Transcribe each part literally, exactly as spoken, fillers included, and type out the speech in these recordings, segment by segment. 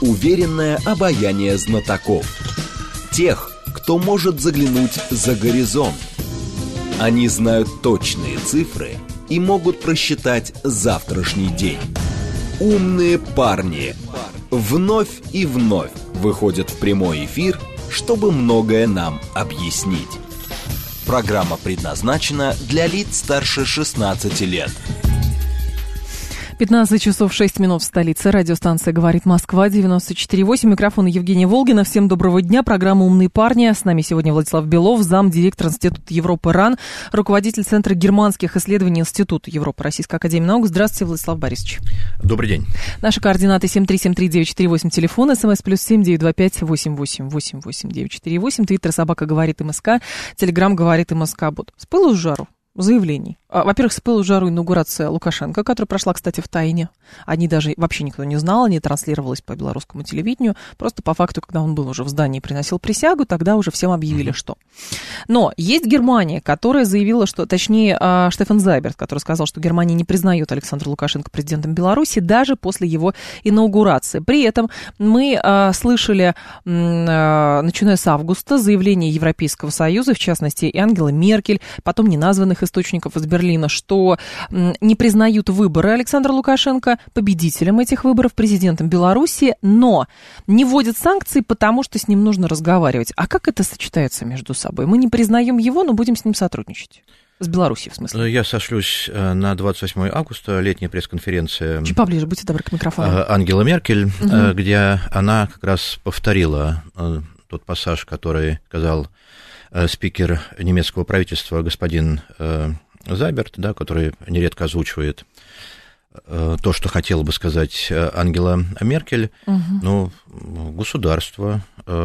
Уверенное обаяние знатоков. Тех, кто может заглянуть за горизонт. Они знают точные цифры и могут просчитать завтрашний день. Умные парни вновь и вновь выходят в прямой эфир, чтобы многое нам объяснить. Программа предназначена для лиц старше шестнадцати лет. пятнадцать часов шесть минут в столице. Радиостанция «Говорит Москва», девяносто четыре восемь. Микрофон Евгения Волгина. Всем доброго дня. Программа «Умные парни». С нами сегодня Владислав Белов, замдиректор Института Европы РАН, руководитель Центра германских исследований Института Европы Российской академии наук. Здравствуйте, Владислав Борисович. Добрый день. Наши координаты семь три семь три девять четыре восемь, телефон, смс плюс семь девять два пять восемь восемь восемь восемь девять четыре восемь, твиттер собака говорит МСК, телеграм говорит МСК Бот. С пылу с жару заявлений. Во-первых, с пылу с жару инаугурация Лукашенко, которая прошла, кстати, в тайне. Они даже, вообще никто не знал, не транслировалась по белорусскому телевидению. Просто по факту, когда он был уже в здании и приносил присягу, тогда уже всем объявили, mm-hmm. что. Но есть Германия, которая заявила, что, точнее, Штефан Зайберт, который сказал, что Германия не признает Александра Лукашенко президентом Беларуси даже после его инаугурации. При этом мы а, слышали, а, начиная с августа, заявление Европейского Союза, в частности, и Ангелы Меркель, потом неназванных источников из Берлина, что не признают выборы Александра Лукашенко победителем этих выборов, президентом Беларуси, но не вводят санкции, потому что с ним нужно разговаривать. А как это сочетается между собой? Мы не признаем его, но будем с ним сотрудничать. С Беларусью, в смысле. Я сошлюсь на двадцать восьмое августа, летняя пресс-конференция. Чуть поближе, будьте добры, к микрофону. Ангелы Меркель, угу. где она как раз повторила тот пассаж, который сказал спикер немецкого правительства господин Зайберт, да, который нередко озвучивает то, что хотела бы сказать Ангела Меркель. Угу. Ну, государство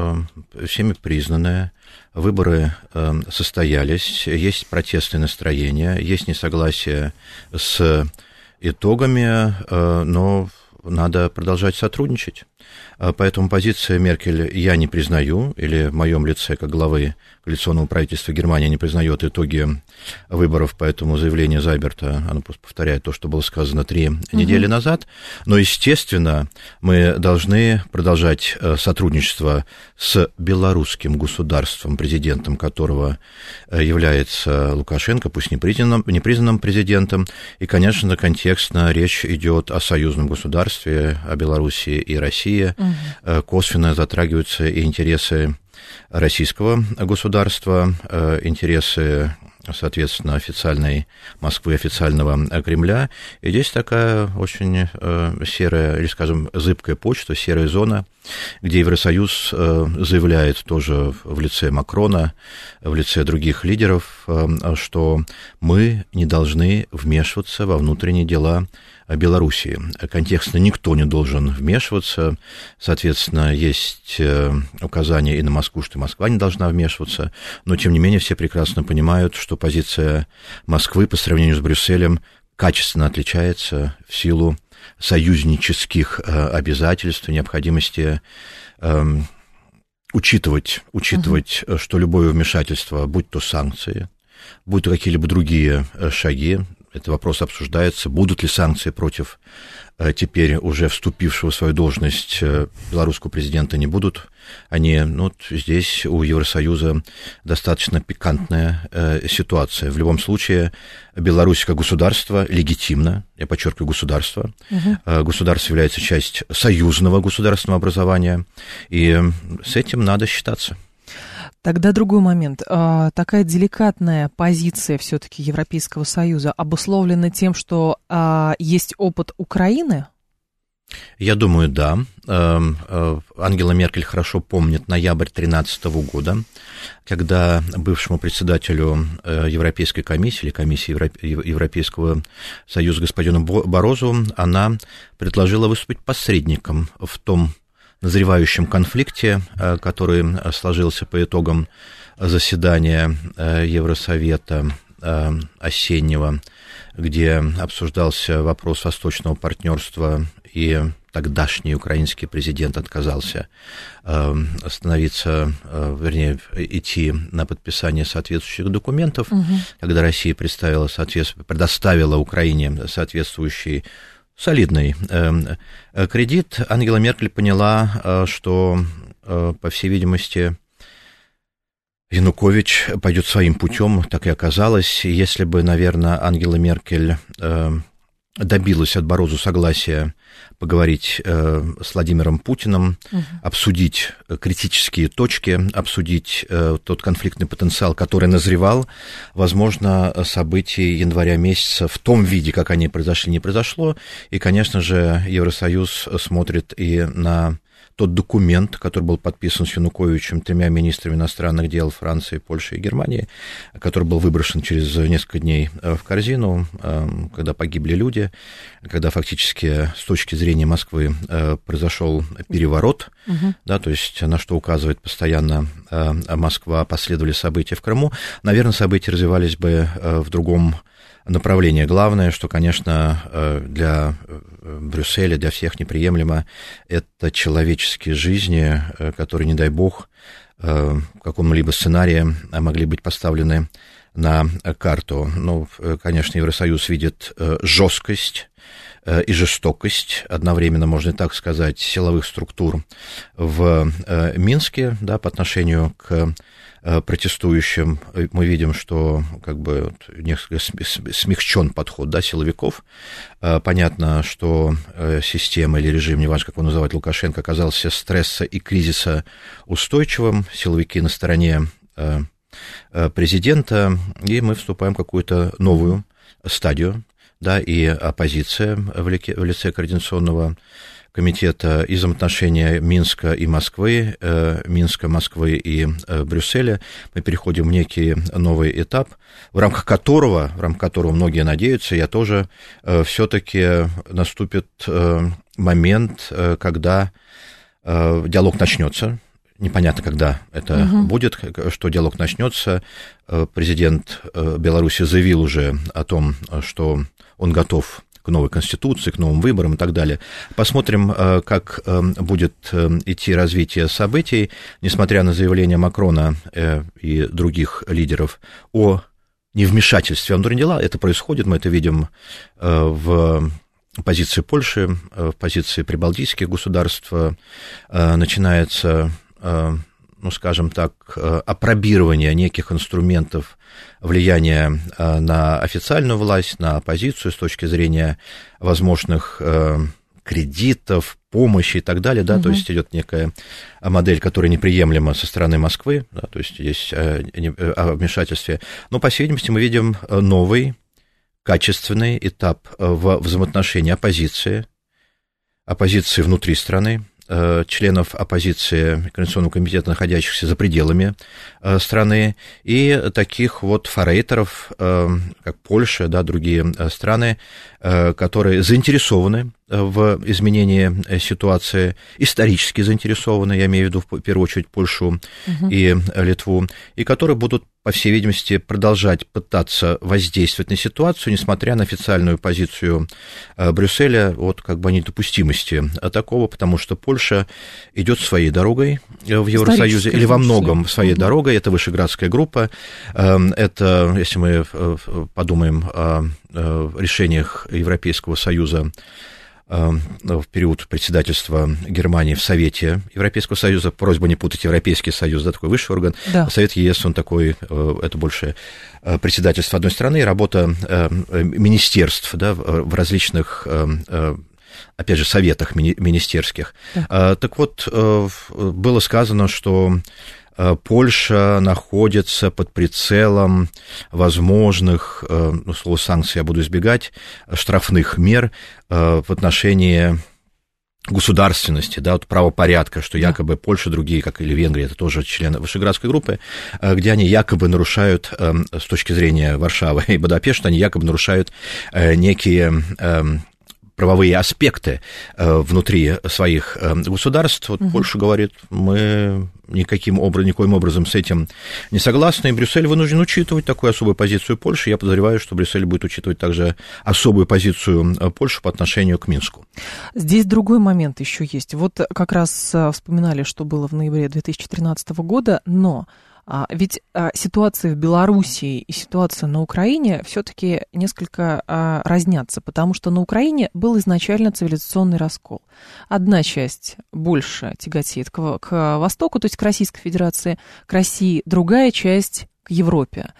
всеми признанное, выборы состоялись, есть протестные настроения, есть несогласие с итогами, но надо продолжать сотрудничать. Поэтому позиция Меркель я не признаю, или в моем лице, как главы коалиционного правительства Германии, не признает итоги выборов, поэтому заявление Зайберта, оно просто повторяет то, что было сказано три угу. недели назад. Но, естественно, мы должны продолжать сотрудничество с белорусским государством, президентом которого является Лукашенко, пусть непризнанным, непризнанным президентом. И, конечно, контекстно речь идет о союзном государстве, о Белоруссии и России. Угу. Косвенно затрагиваются и интересы российского государства, интересы, соответственно, официальной Москвы, официального Кремля. И здесь такая очень серая, или, скажем, зыбкая почта, серая зона, где Евросоюз заявляет тоже в лице Макрона, в лице других лидеров, что мы не должны вмешиваться во внутренние дела Белоруссии. Контекстно никто не должен вмешиваться, соответственно, есть указания и на Москву, что Москва не должна вмешиваться, но, тем не менее, все прекрасно понимают, что позиция Москвы по сравнению с Брюсселем качественно отличается в силу союзнических обязательств и необходимости учитывать, учитывать, uh-huh. что любое вмешательство, будь то санкции, будь то какие-либо другие шаги, этот вопрос обсуждается, будут ли санкции против теперь уже вступившего в свою должность белорусского президента, не будут. Они, ну, здесь у Евросоюза достаточно пикантная ситуация. В любом случае, Беларусь как государство легитимно, я подчеркиваю, государство. Угу. Государство является частью союзного государственного образования, и с этим надо считаться. Тогда другой момент. Такая деликатная позиция все-таки Европейского Союза обусловлена тем, что есть опыт Украины? Я думаю, да. Ангела Меркель хорошо помнит ноябрь две тысячи тринадцатого года, когда бывшему председателю Европейской комиссии или комиссии Европейского Союза господину Барозу она предложила выступить посредником в том назревающем конфликте, который сложился по итогам заседания Евросовета осеннего, где обсуждался вопрос восточного партнерства, и тогдашний украинский президент отказался становиться, вернее, идти на подписание соответствующих документов, угу. когда Россия представила, предоставила Украине соответствующий солидный кредит. Ангела Меркель поняла, что, по всей видимости, Янукович пойдет своим путем, так и оказалось. Если бы, наверное, Ангела Меркель добилась от Барозу согласия поговорить э, с Владимиром Путиным, угу. обсудить критические точки, обсудить э, тот конфликтный потенциал, который назревал, возможно, события января месяца в том виде, как они произошли, не произошло. И, конечно же, Евросоюз смотрит и на тот документ, который был подписан с Януковичем, тремя министрами иностранных дел Франции, Польши и Германии, который был выброшен через несколько дней в корзину, когда погибли люди, когда фактически с точки зрения Москвы произошел переворот, угу. да, то есть на что указывает постоянно Москва, последовали события в Крыму. Наверное, события развивались бы в другом направлении. Главное, что, конечно, для Брюсселя, для всех неприемлемо, это человеческие жизни, которые, не дай бог, в каком-либо сценарии могли быть поставлены на карту. Ну, конечно, Евросоюз видит жесткость и жестокость, одновременно, можно и так сказать, силовых структур в Минске, да, по отношению к протестующим. Мы видим, что как бы несколько смягчен подход, да, силовиков. Понятно, что система или режим, неважно, как его называть, Лукашенко, оказался стресса и кризиса устойчивым. Силовики на стороне президента, и мы вступаем в какую-то новую стадию, да, и оппозиция в лице Координационного комитета и взаимоотношения Минска и Москвы, э, Минска, Москвы и э, Брюсселя. Мы переходим в некий новый этап, в рамках которого, в рамках которого многие надеются, я тоже, э, все-таки наступит э, момент, э, когда э, диалог начнется. Непонятно, когда это угу. будет, что диалог начнется. Президент Беларуси заявил уже о том, что он готов к новой конституции, к новым выборам и так далее. Посмотрим, как будет идти развитие событий. Несмотря на заявления Макрона и других лидеров о невмешательстве в внутренние дела, это происходит, мы это видим в позиции Польши, в позиции прибалтийских государств. Начинается, ну, скажем так, апробирование неких инструментов влияния на официальную власть, на оппозицию с точки зрения возможных кредитов, помощи и так далее, да, угу. то есть идет некая модель, которая неприемлема со стороны Москвы, да, то есть здесь о вмешательстве. Но, по всей видимости, мы видим новый качественный этап в взаимоотношении оппозиции, оппозиции внутри страны, членов оппозиции Координационного комитета, находящихся за пределами страны, и таких вот форейтеров, как Польша, да, другие страны, которые заинтересованы в изменении ситуации, исторически заинтересованы, я имею в виду в первую очередь Польшу угу. и Литву, и которые будут, по всей видимости, продолжать пытаться воздействовать на ситуацию, несмотря на официальную позицию Брюсселя от как бы недопустимости такого, потому что Польша идет своей дорогой в Евросоюзе, или во многом своей угу. дорогой, это Вышеградская группа, это, если мы подумаем о решениях Европейского Союза в период председательства Германии в Совете Европейского Союза, просьба не путать Европейский Союз, да, такой высший орган, да. Совет ЕС, он такой, это больше председательство одной страны, работа министерств, да, в различных, опять же, советах министерских. Да. Так вот, было сказано, что Польша находится под прицелом возможных, ну, слово санкций я буду избегать, штрафных мер в отношении государственности, да, вот правопорядка, что якобы Польша, другие, как или Венгрия, это тоже члены Вышеградской группы, где они якобы нарушают, с точки зрения Варшавы и Будапешта, они якобы нарушают некие правовые аспекты внутри своих государств. Вот угу. Польша говорит, мы никаким образом, никоим образом с этим не согласны, и Брюссель вынужден учитывать такую особую позицию Польши. Я подозреваю, что Брюссель будет учитывать также особую позицию Польши по отношению к Минску. Здесь другой момент еще есть. Вот как раз вспоминали, что было в ноябре две тысячи тринадцатого года, но Ведь ситуация в Белоруссии и ситуация на Украине все-таки несколько разнятся, потому что на Украине был изначально цивилизационный раскол. Одна часть больше тяготеет к, к Востоку, то есть к Российской Федерации, к России, другая часть к Европе.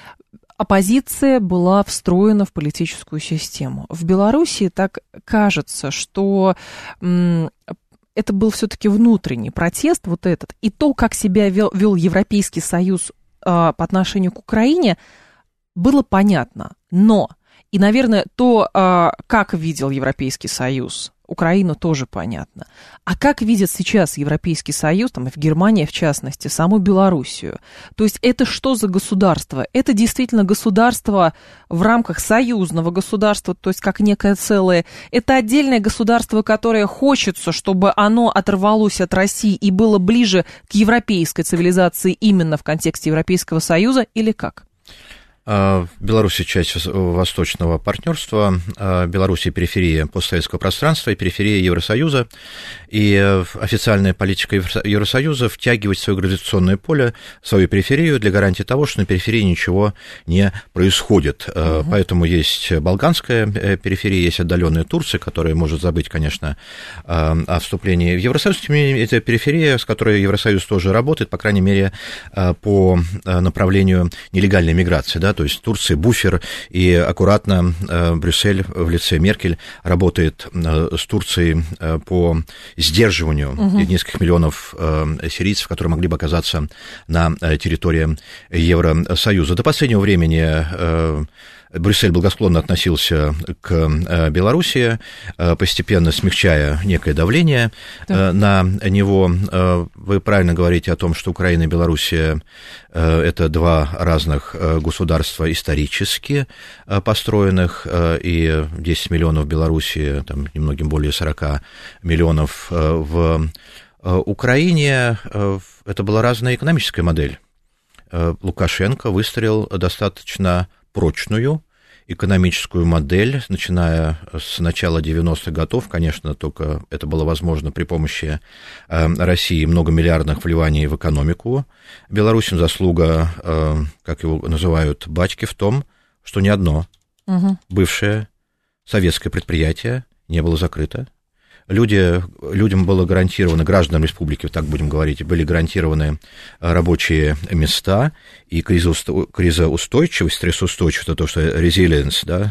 Оппозиция была встроена в политическую систему. В Белоруссии так кажется, что м, это был все-таки внутренний протест, вот этот, и то, как себя вел, вел Европейский Союз а, по отношению к Украине, было понятно. Но, и, наверное, то, а, как видел Европейский Союз Украину, тоже понятно. А как видит сейчас Европейский Союз, там, и в Германии, в частности, саму Белоруссию? То есть это что за государство? Это действительно государство в рамках союзного государства, то есть как некое целое. Это отдельное государство, которое хочется, чтобы оно оторвалось от России и было ближе к европейской цивилизации именно в контексте Европейского Союза, или как? В Беларуси часть восточного партнерства, Беларусь периферия постсоветского пространства и периферия Евросоюза, и официальная политика Евросоюза втягивает в свое гравитационное поле, в свою периферию для гарантии того, что на периферии ничего не происходит. Угу. Поэтому есть балканская периферия, есть отдаленная Турция, которая может забыть, конечно, о вступлении в Евросоюз. Тем не менее, это периферия, с которой Евросоюз тоже работает, по крайней мере, по направлению нелегальной миграции, да, то есть Турция буфер, и аккуратно Брюссель в лице Меркель работает с Турцией по сдерживанию угу. нескольких миллионов сирийцев, которые могли бы оказаться на территории Евросоюза. До последнего времени Брюссель благосклонно относился к Белоруссии, постепенно смягчая некое давление да. на него. Вы правильно говорите о том, что Украина и Белоруссия – это два разных государства исторически построенных, и десять миллионов в Белоруссии, там, немногим более сорок миллионов в Украине. Это была разная экономическая модель. Лукашенко выстроил достаточно прочную экономическую модель, начиная с начала девяностых годов, конечно, только это было возможно при помощи России многомиллиардных вливаний в экономику. Беларусям заслуга, как его называют, батьки, в том, что ни одно угу. бывшее советское предприятие не было закрыто. Люди, людям было гарантировано, гражданам республики, так будем говорить, были гарантированы рабочие места, и кризоустойчивость, стрессоустойчивость, это то, что resilience, да,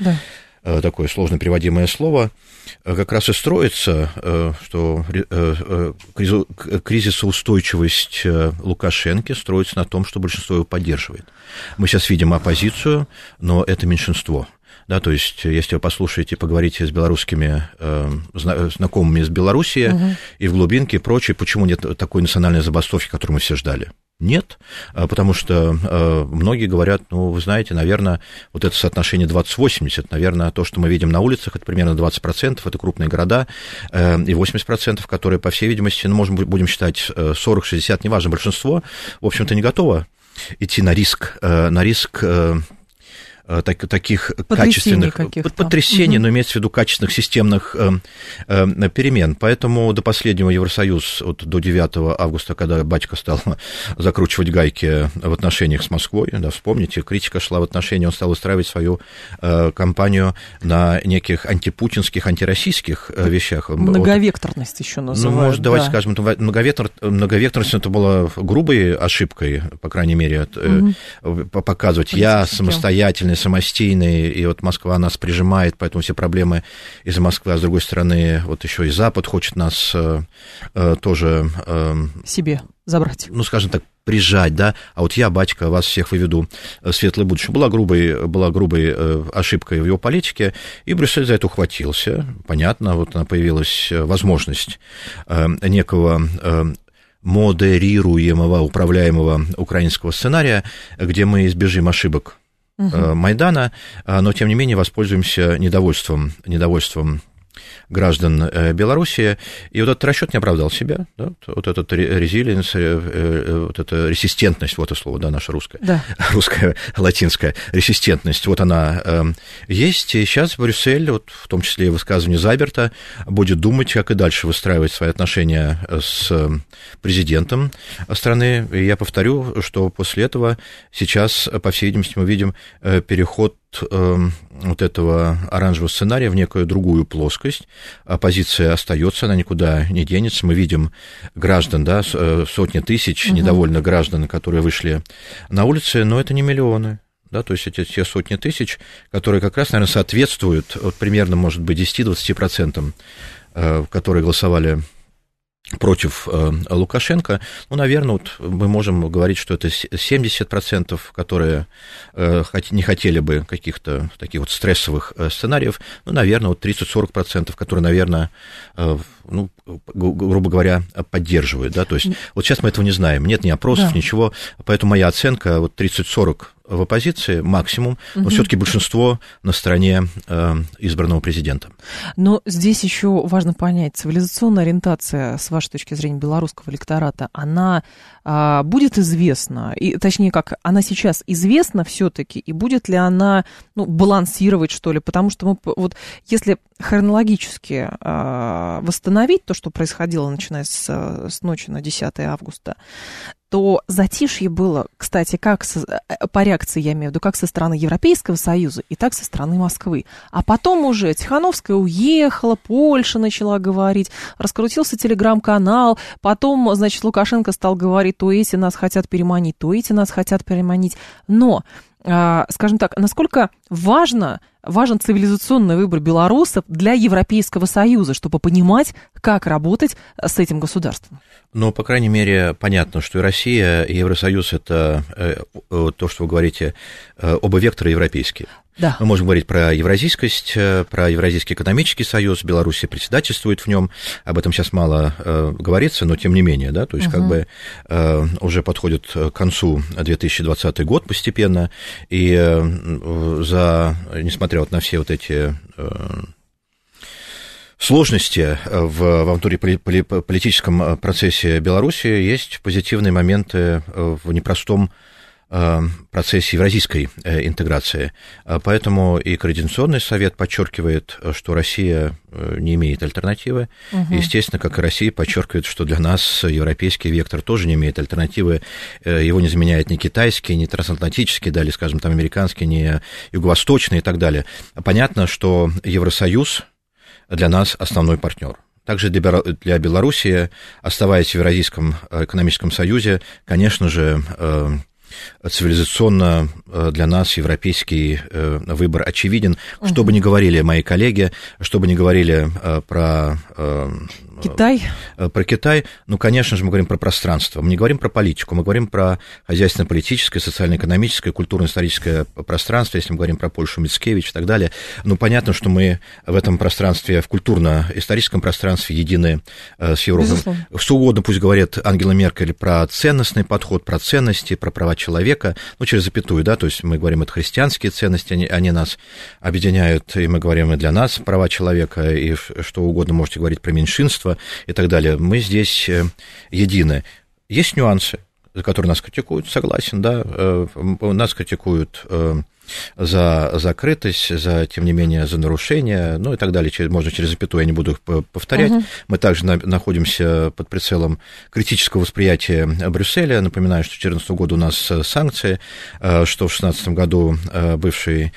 да. такое сложно переводимое слово, как раз и строится, что кризисоустойчивость Лукашенко строится на том, что большинство его поддерживает. Мы сейчас видим оппозицию, но это меньшинство. Да, то есть, если вы послушаете, поговорите с белорусскими э, знакомыми из Белоруссии угу. и в глубинке и прочее, почему нет такой национальной забастовки, которую мы все ждали? Нет, потому что э, многие говорят, ну, вы знаете, наверное, вот это соотношение двадцать восемьдесят, наверное, то, что мы видим на улицах, это примерно двадцать процентов, это крупные города, э, и восемьдесят процентов, которые, по всей видимости, ну, можем, будем считать сорок-шестьдесят, неважно, большинство, в общем-то, не готово идти на риск, э, на риск э, Так, таких потрясений качественных потрясений, угу. но имеется в виду качественных системных э, э, перемен. Поэтому до последнего Евросоюз, вот до девятого августа, когда батька стал закручивать гайки в отношениях с Москвой, да, вспомните, критика шла в отношении, он стал устраивать свою э, кампанию на неких антипутинских, антироссийских э, вещах. Многовекторность вот, еще называют. Ну, может, да. давайте скажем, многовектор, многовекторность это была грубой ошибкой, по крайней мере, угу. э, показывать я самостоятельный, самостийные, и вот Москва нас прижимает, поэтому все проблемы из-за Москвы, а с другой стороны, вот еще и Запад хочет нас э, э, тоже... Э, себе забрать. Ну, скажем так, прижать, да, а вот я, батька, вас всех выведу в светлое будущее. Была грубой, была грубой э, ошибкой в его политике, и Брюссель за это ухватился. Понятно, вот она появилась возможность э, некого... Э, модерируемого, управляемого украинского сценария, где мы избежим ошибок Uh-huh. Майдана, но, тем не менее, воспользуемся недовольством, недовольством граждан Беларуси, и вот этот расчет не оправдал себя, да, вот этот резилиенс, вот эта резистентность, вот это слово, да, наша русская, да. русская, латинская, резистентность, вот она есть, и сейчас Брюссель, вот в том числе и высказывание Зайберта, будет думать, как и дальше выстраивать свои отношения с президентом страны, и я повторю, что после этого сейчас, по всей видимости, мы видим переход вот этого оранжевого сценария в некую другую плоскость. Оппозиция остается, она никуда не денется. Мы видим граждан, да, сотни тысяч угу. недовольных граждан, которые вышли на улицы, но это не миллионы. Да, то есть эти те сотни тысяч, которые как раз, наверное, соответствуют вот, примерно, может быть, десять-двадцать процентов, которые голосовали против э, Лукашенко, ну, наверное, вот мы можем говорить, что это семьдесят процентов, которые э, не хотели бы каких-то таких вот стрессовых э, сценариев, ну, наверное, вот тридцать-сорок процентов, которые, наверное, э, ну, грубо говоря, поддерживают, да, то есть вот сейчас мы этого не знаем, нет ни опросов, да. ничего, поэтому моя оценка вот тридцать-сорок в оппозиции максимум, но угу. все-таки большинство на стороне э, избранного президента. Но здесь еще важно понять, цивилизационная ориентация, с вашей точки зрения, белорусского электората, она э, будет известна, и, точнее, как она сейчас известна все-таки, и будет ли она, ну, балансировать, что ли, потому что мы, вот, если хронологически э, восстановить то, что происходило, начиная с, с ночи на десятое августа, то затишье было, кстати, как со, по реакции, я имею в виду, как со стороны Европейского Союза, и так со стороны Москвы. А потом уже Тихановская уехала, Польша начала говорить, раскрутился телеграм-канал, потом, значит, Лукашенко стал говорить, то эти нас хотят переманить, то эти нас хотят переманить. Но, скажем так, насколько важно, важен цивилизационный выбор белорусов для Европейского Союза, чтобы понимать, как работать с этим государством? Ну, по крайней мере, понятно, что и Россия, и Евросоюз – это э, то, что вы говорите, э, оба вектора европейские. Да. Мы можем говорить про евразийскость, про Евразийский экономический союз, Беларусь председательствует в нем, об этом сейчас мало э, говорится, но тем не менее, да, то есть угу. как бы э, уже подходит к концу две тысячи двадцатый год постепенно, и э, за, несмотря вот на все вот эти... Э, сложности в, во внутриполитическом процессе Беларуси, есть позитивные моменты в непростом процессе евразийской интеграции. Поэтому и Координационный совет подчеркивает, что Россия не имеет альтернативы. Угу. Естественно, как и Россия подчеркивает, что для нас европейский вектор тоже не имеет альтернативы. Его не заменяет ни китайский, ни трансатлантический, да, или, скажем, там, американский, ни юго-восточный и так далее. Понятно, что Евросоюз для нас основной партнер. Также для Белоруссии, оставаясь в Евразийском экономическом союзе, конечно же, цивилизационно для нас европейский выбор очевиден. Угу. Что бы ни говорили мои коллеги, что бы ни говорили про... Китай. Про Китай, ну, конечно же, мы говорим про пространство. Мы не говорим про политику, мы говорим про хозяйственно-политическое, социально-экономическое, культурно-историческое пространство, если мы говорим про Польшу, Мицкевич и так далее. Ну, понятно, что мы в этом пространстве, в культурно-историческом пространстве едины с Европой. Безусловно. Что угодно пусть говорит Ангела Меркель про ценностный подход, про ценности, про права человека, ну, через запятую, да, то есть мы говорим, это христианские ценности, они, они нас объединяют, и мы говорим и для нас права человека, и что угодно можете говорить про меньшинство и так далее. Мы здесь едины. Есть нюансы, за которые нас критикуют, согласен, да, нас критикуют за закрытость, за, тем не менее, за нарушения, ну и так далее, можно через запятую, я не буду их повторять. Угу. Мы также на, находимся под прицелом критического восприятия Брюсселя. Напоминаю, что в две тысячи четырнадцатом году у нас санкции, что в две тысячи шестнадцатом году бывший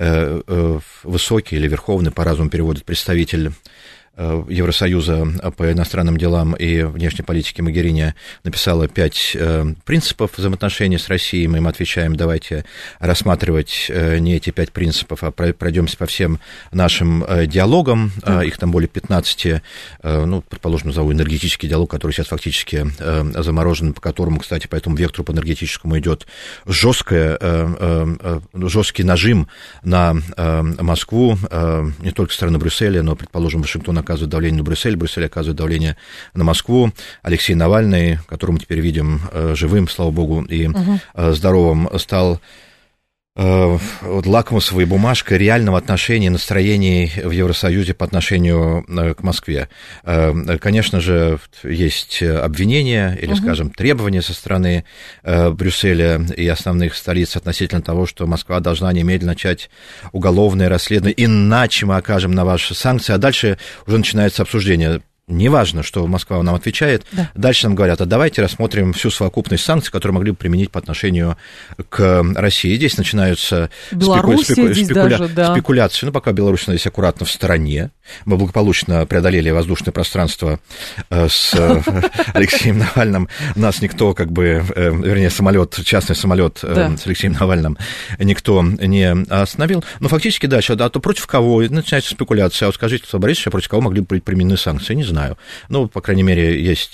высокий или верховный, по-разному переводит, представитель Евросоюза по иностранным делам и внешней политике Могерини написала пять принципов взаимоотношений с Россией. Мы им отвечаем, давайте рассматривать не эти пять принципов, а пройдемся по всем нашим диалогам. Так. Их там более пятнадцати, ну, предположим, назову энергетический диалог, который сейчас фактически заморожен, по которому, кстати, по этому вектору, по энергетическому идет жесткое, жесткий нажим на Москву, не только со стороны Брюсселя, но, предположим, Вашингтон оказывает давление на Брюссель, Брюссель оказывает давление на Москву. Алексей Навальный, которого мы теперь видим живым, слава богу, и угу. здоровым, стал Вот лакмусовой бумажкой реального отношения, настроений в Евросоюзе по отношению к Москве. Конечно же, есть обвинения или, угу. скажем, требования со стороны Брюсселя и основных столиц относительно того, что Москва должна немедленно начать уголовное расследование, иначе мы окажем на ваши санкции, а дальше уже начинается обсуждение. Неважно, что Москва нам отвечает. Да. Дальше нам говорят, а давайте рассмотрим всю совокупность санкций, которые могли бы применить по отношению к России. Здесь начинаются спеку... спеку... здесь спекуля... даже, да. спекуляции. Ну, пока Беларусь находится аккуратно в стороне. Мы благополучно преодолели воздушное пространство с Алексеем Навальным. Нас никто, как бы, вернее, самолет, частный самолет да. с Алексеем Навальным никто не остановил. Но фактически дальше, да, то против кого начинается спекуляция. А вот скажите, Борисович, а против кого могли быть применены санкции? Не знаю. Ну, по крайней мере, есть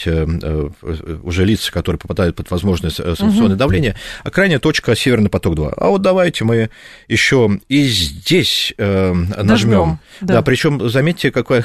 уже лица, которые попадают под возможное санкционное угу. давление. А крайняя точка — Северный поток-два. А вот давайте мы еще и здесь нажмем. Да, да, причем заметьте, какое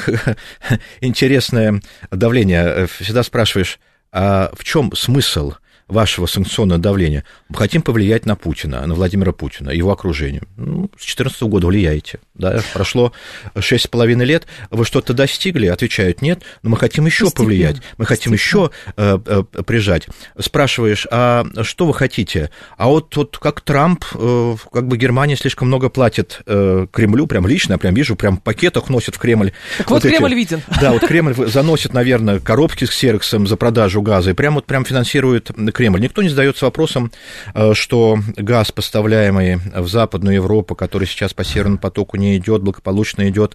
интересное давление. Всегда спрашиваешь, а в чем смысл вашего санкционного давления? Мы хотим повлиять на Путина, на Владимира Путина, его окружение. Ну, с две тысячи четырнадцатого года влияете. Да? Прошло шесть с половиной лет, вы что-то достигли? Отвечают, нет, но мы хотим еще повлиять, мы хотим еще э, э, прижать. Спрашиваешь, а что вы хотите? А вот, вот как Трамп, э, как бы Германия слишком много платит э, Кремлю, прям лично, я прям вижу, прям в пакетах носит в Кремль. Так вот, вот Кремль эти, виден. Да, вот Кремль заносит, наверное, коробки с ксероксом за продажу газа, и прям вот прям финансирует Кремль. Никто не задается вопросом, что газ, поставляемый в Западную Европу, который сейчас по Северному потоку не идет, благополучно идет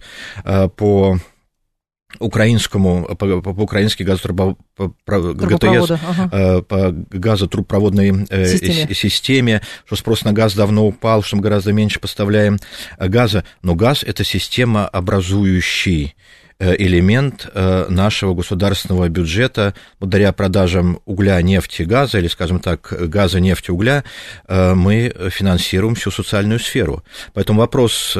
по украинскому, по, по украинской газотрубо, по, ГТС, ага. по газотрубопроводной системе. системе, что спрос на газ давно упал, что мы гораздо меньше поставляем газа, но газ — это системообразующий элемент нашего государственного бюджета. Благодаря продажам угля, нефти, газа, или, скажем так, газа, нефти, угля, мы финансируем всю социальную сферу. Поэтому вопрос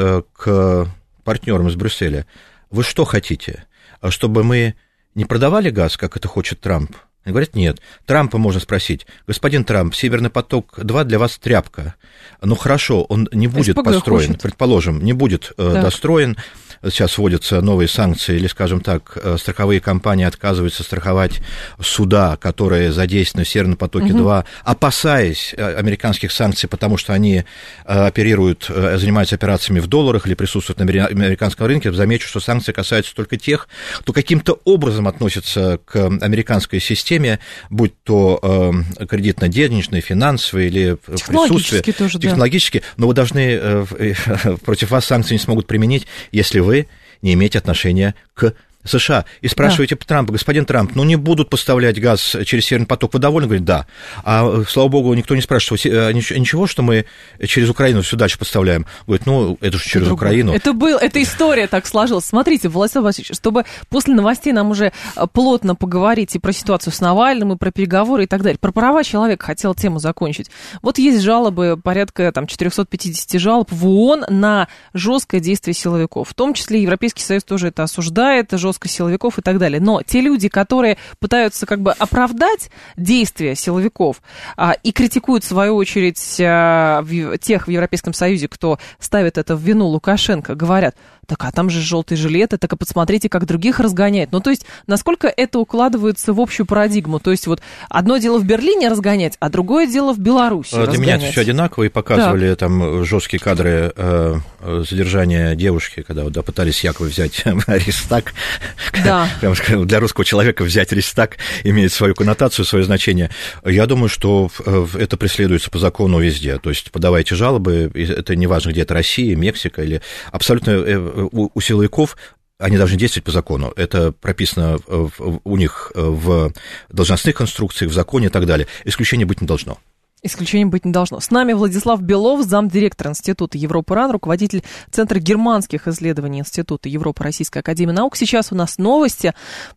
к партнерам из Брюсселя. Вы что хотите? Чтобы мы не продавали газ, как это хочет Трамп? Они говорят, нет. Трампа можно спросить: господин Трамп, Северный поток-два для вас тряпка. Ну, хорошо, он не будет СПГ построен, хочет. Предположим, не будет так. достроен. Сейчас вводятся новые санкции, или, скажем так, страховые компании отказываются страховать суда, которые задействованы в Северном потоке-два, угу. опасаясь американских санкций, потому что они оперируют, занимаются операциями в долларах или присутствуют на американском рынке. Замечу, что санкции касаются только тех, кто каким-то образом относится к американской системе, будь то кредитно-денежные, финансовые или присутствие. Тоже, технологически, да. Но вы должны, против вас санкции не смогут применить, если вы вы не имеете отношения к США. И спрашиваете да. Трампа: господин Трамп, ну не будут поставлять газ через Северный поток, вы довольны? Говорит, да. А, слава богу, никто не спрашивает, ничего, что мы через Украину все дальше поставляем? Говорит, ну это же через это Украину. Это, был, это история так сложилась. Смотрите, Владислав Васильевич, чтобы после новостей нам уже плотно поговорить и про ситуацию с Навальным, и про переговоры и так далее. Про права человека хотела тему закончить. Вот есть жалобы, порядка там, четыреста пятьдесят жалоб в ООН на жесткое действие силовиков. В том числе Европейский Союз тоже это осуждает, жестко силовиков и так далее. Но те люди, которые пытаются как бы оправдать действия силовиков а, и критикуют, в свою очередь, а, в, тех в Европейском Союзе, кто ставит это в вину Лукашенко, говорят: так, а там же желтые жилеты, так, а посмотрите, как других разгоняет. Ну, то есть, насколько это укладывается в общую парадигму? То есть, вот, одно дело в Берлине разгонять, а другое дело в Беларуси Для разгонять. Меня это все одинаково, и показывали так. там жесткие кадры э, задержания девушки, когда вот, да, пытались якобы взять Рейхстаг. Да. Для русского человека взять Рейхстаг имеет свою коннотацию, свое значение. Я думаю, что это преследуется по закону везде. То есть, подавайте жалобы, это не важно, где это Россия, Мексика или абсолютно... У силовиков они должны действовать по закону. Это прописано у них в должностных инструкциях, в законе и так далее. Исключения быть не должно. Исключением быть не должно. С нами Владислав Белов, замдиректора Института Европа-РАН, руководитель Центра германских исследований Института Европы Российской академии наук. Сейчас у нас новости,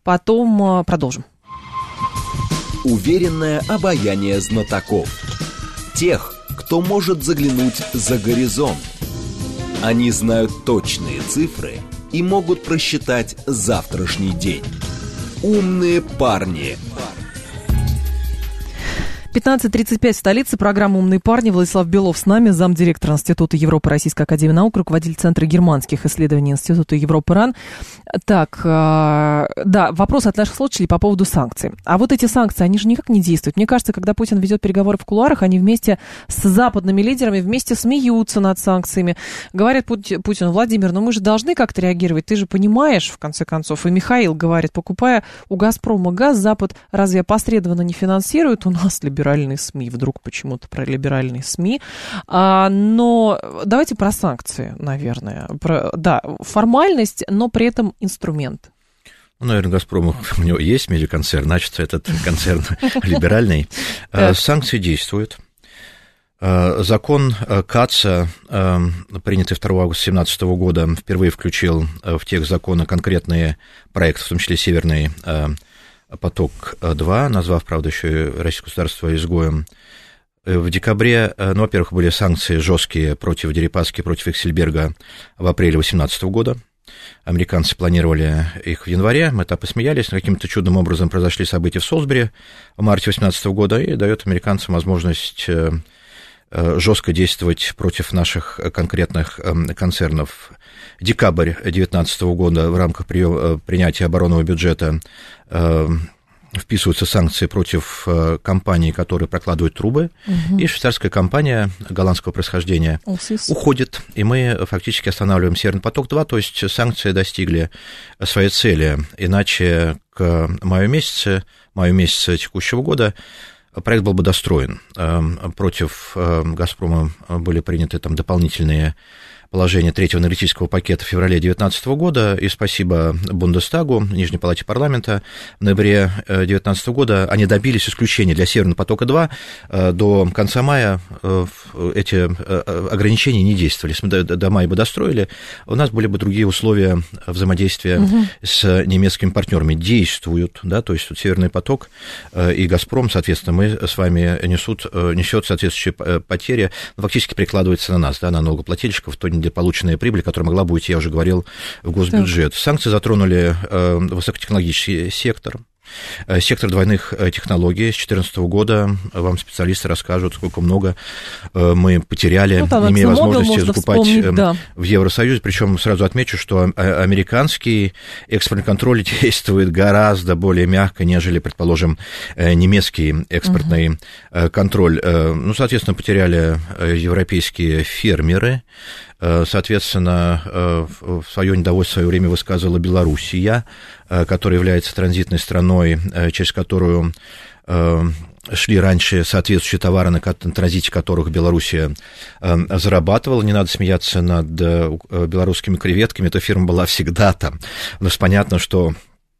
потом продолжим. Уверенное обаяние знатоков. Тех, кто может заглянуть за горизонт. Они знают точные цифры и могут просчитать завтрашний день. Умные парни. пятнадцать тридцать пять в столице. Программа «Умные парни». Владислав Белов с нами, замдиректора Института Европы Российской академии наук, руководитель Центра германских исследований Института Европы РАН. Так, э, да, вопрос от наших слушателей по поводу санкций. А вот эти санкции, они же никак не действуют. Мне кажется, когда Путин ведет переговоры в кулуарах, они вместе с западными лидерами вместе смеются над санкциями. Говорят Путину: Владимир, ну мы же должны как-то реагировать, ты же понимаешь, в конце концов. И Михаил говорит: покупая у «Газпрома» газ, Запад разве опосредованно не финансирует у нас либеральные СМИ? Вдруг почему-то про либеральные СМИ. А, но давайте про санкции, наверное. Про, да, формальность, но при этом инструмент. Ну, наверное, «Газпром», у него есть медиаконцерн, значит, этот концерн либеральный. Санкции действуют. Закон Каца, принятый второго августа две тысячи семнадцатого года, впервые включил в текст закона конкретные проекты, в том числе «Северный поток-два», назвав, правда, еще и российское государство изгоем. В декабре, ну, во-первых, были санкции жесткие против Дерипаски, против Эксельберга в апреле две тысячи восемнадцатого года. Американцы планировали их в январе, мы так посмеялись, но каким-то чудным образом произошли события в Солсбери в марте две тысячи восемнадцатого года, и дает американцам возможность жестко действовать против наших конкретных концернов. Декабрь две тысячи девятнадцатого года в рамках принятия оборонного бюджета вписываются санкции против компаний, которые прокладывают трубы, угу. И швейцарская компания голландского происхождения Олсис. Уходит, и мы фактически останавливаем «Северный поток-два», то есть санкции достигли своей цели, иначе к маю месяце, маю месяца текущего года проект был бы достроен. Против «Газпрома» были приняты там дополнительные положение третьего энергетического пакета в феврале две тысячи девятнадцатого года, и спасибо Бундестагу, Нижней палате парламента, в ноябре две тысячи девятнадцатого года они добились исключения для «Северного потока-два». До конца мая эти ограничения не действовали. Если мы до мая бы достроили, у нас были бы другие условия взаимодействия угу. с немецкими партнерами. Действуют, да, то есть вот «Северный поток» и «Газпром», соответственно, мы с вами несут, несет соответствующие потери, фактически перекладывается на нас, да, на налогоплательщиков, то где полученная прибыль, которая могла бы уйти, я уже говорил, в госбюджет. Так. Санкции затронули э, высокотехнологический сектор, э, сектор двойных технологий. С две тысячи четырнадцатого года вам специалисты расскажут, сколько много э, мы потеряли, ну, там, имея возможности закупать э, да. в Евросоюзе. Причем сразу отмечу, что американский экспортный контроль действует гораздо более мягко, нежели, предположим, немецкий экспортный угу. контроль. Ну, соответственно, потеряли европейские фермеры. Соответственно, свое недовольство в свое время высказывала Белоруссия, которая является транзитной страной, через которую шли раньше соответствующие товары, на транзите которых Белоруссия зарабатывала. Не надо смеяться над белорусскими креветками, эта фирма была всегда там. Но понятно, что